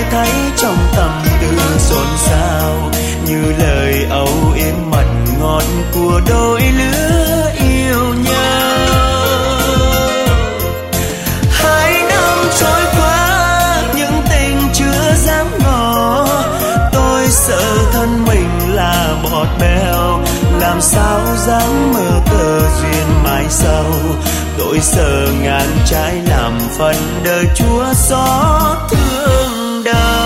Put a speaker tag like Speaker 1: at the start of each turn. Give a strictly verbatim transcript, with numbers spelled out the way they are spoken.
Speaker 1: thấy trong tâm tư xôn xao, như lời âu yếm mật ngọt của đôi lứa yêu nhau. Hai năm trôi qua những tình chưa dám ngỏ, tôi sợ thân mình là bọt bèo, làm sao dám mơ tơ duyên mai sau. Tôi sợ ngàn trái làm phần đời chúa xót thương đau.